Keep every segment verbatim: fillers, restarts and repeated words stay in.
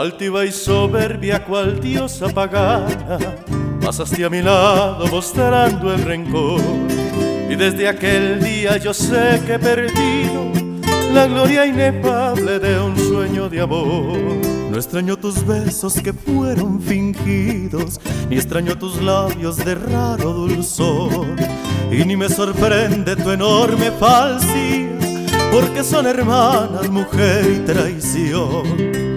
altiva y soberbia cual diosa pagana, pasaste a mi lado mostrando el rencor. Y desde aquel día yo sé que he perdido la gloria inefable de un sueño de amor. No extraño tus besos que fueron fingidos, ni extraño tus labios de raro dulzor. Y ni me sorprende tu enorme falsía, porque son hermanas, mujer y traición.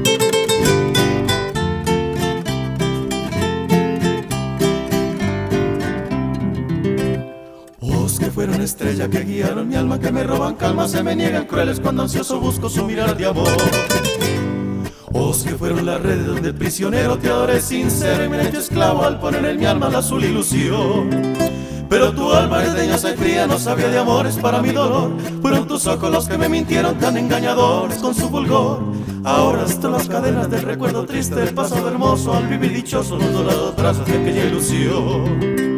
Ojos que fueron estrella, que guiaron mi alma, que me roban calma, se me niegan crueles cuando ansioso busco su mirar de amor. Ojos que fueron la red donde el prisionero te adoré sincero y me he hecho esclavo al poner en mi alma la azul ilusión. Pero tu alma desdeñosa y fría no sabía de amores para mi dolor. Fueron tus ojos los que me mintieron tan engañadores con su fulgor. Ahora hasta las cadenas del recuerdo triste del pasado hermoso, al vivir dichoso los dorados brazos de aquella ilusión.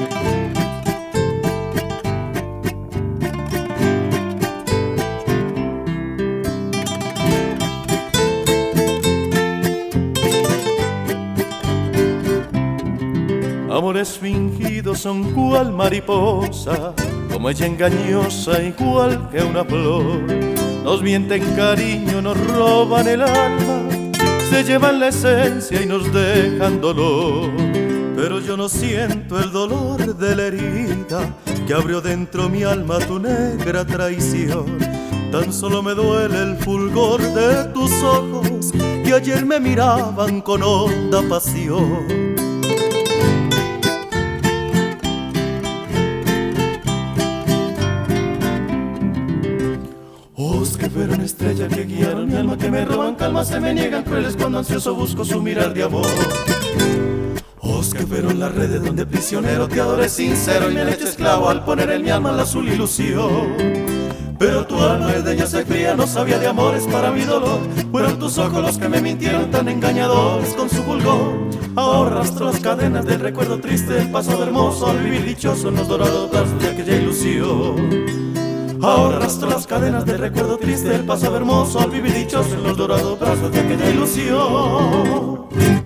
Amores fingidos son cual mariposa, como ella engañosa, igual que una flor. Nos mienten cariño, nos roban el alma, se llevan la esencia y nos dejan dolor. Pero yo no siento el dolor de la herida que abrió dentro mi alma tu negra traición. Tan solo me duele el fulgor de tus ojos que ayer me miraban con honda pasión. Ojos que fueron estrella, que guiaron mi alma, que me roban calma, se me niegan crueles cuando ansioso busco su mirar de amor. Ojos que fueron las redes donde prisionero te adoré sincero y me he hecho esclavo al poner en mi alma la azul ilusión. Pero tu alma desdeñosa y fría no sabía de amores para mi dolor. Fueron tus ojos los que me mintieron tan engañadores con su fulgor. Ahora arrastro las cadenas del recuerdo triste del pasado hermoso, al vivir dichoso en los dorados brazos de aquella ilusión. Ahora arrastro las cadenas del recuerdo triste del pasado hermoso, al vivir dichoso en los dorados brazos de aquella ilusión.